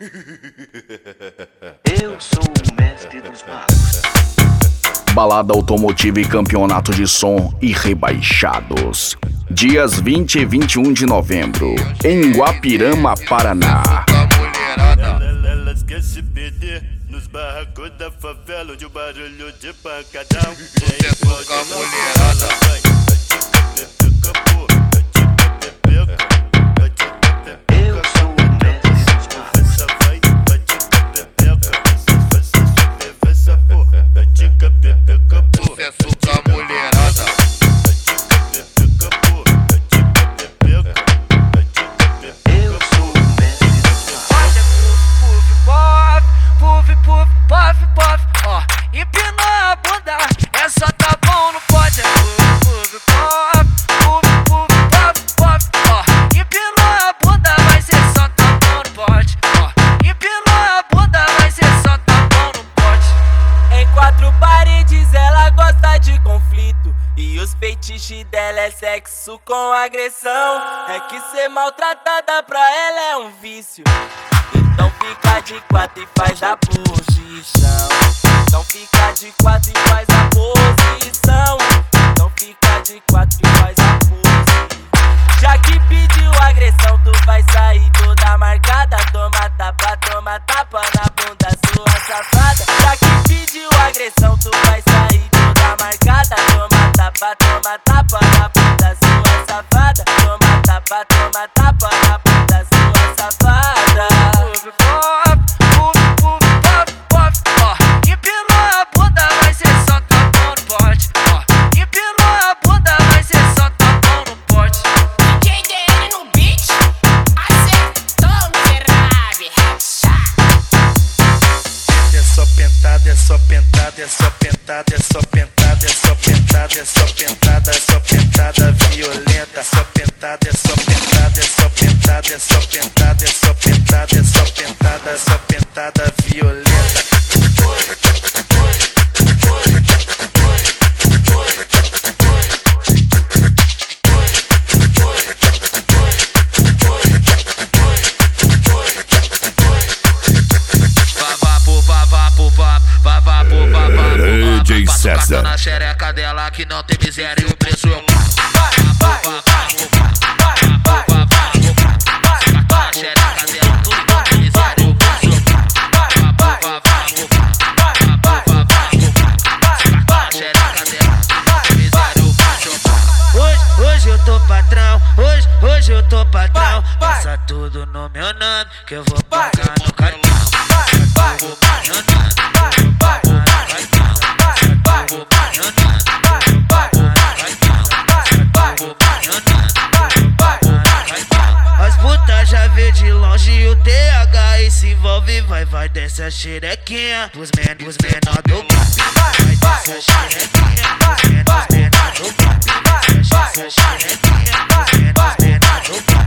Eu sou o mestre dos magos. Balada automotiva e campeonato de som e rebaixados. Dias 20 e 21 de novembro, em Guapirama, Paraná. Elas querem se perder nos barracos da favela, onde o barulho de pancadão. Sucesso com a mulherada. Eu sou o mestre dos magos. Sucesso com a mulherada. Eu sou o mestre dos magos. Olha, puff, puff, puff, puff, ó, empinou a bunda, é só tá bom, não pode. É puff, puff, puff, puff, puff, ó, empinou a bunda, vai ser só tá bom, não pode. Ó, empinou a bunda, vai ser só tá bom, não pode. Em quatro paredes ela gosta de conflito, e os feitiços dela é sexo com agressão. É que ser maltratada pra ela é um vício. Então fica de quatro e faz a posição. Então fica de quatro e faz a posição. Então fica de quatro e faz a posição. Já que pediu agressão, tu vai sair toda marcada. Toma tapa na bunda, sua safada. Já que pediu agressão, tu vai sair toda marcada. Toma tapa na bunda, sua safada. Toma tapa na bunda, sua safada. Empinou a bunda, vai ser só tá bom, não pode. Empinou a bunda, vai ser só tá bom, não pode. DJ DN no beat, acertou no grave, É só pentada, é só pentada, é só pentada, é só pentada, é só pentada, é só pentada, é só pentada violenta. É só pentada, é só pentada, é só pentada, é só pentada, é só pentada, é só pentada, é só pentada violenta. DJ César. Na xereca dela que não tem miséria e o preço é o Hoje eu tô patrão, hoje eu tô patrão. Passa tudo no meu nome que eu vou pagar no cartão. As putas já vê de longe o TH e se envolve, vai desce a xerequinha. Os menor do vai desce a xerequinha. Os menor do vai desce a xerequinha. Os menor do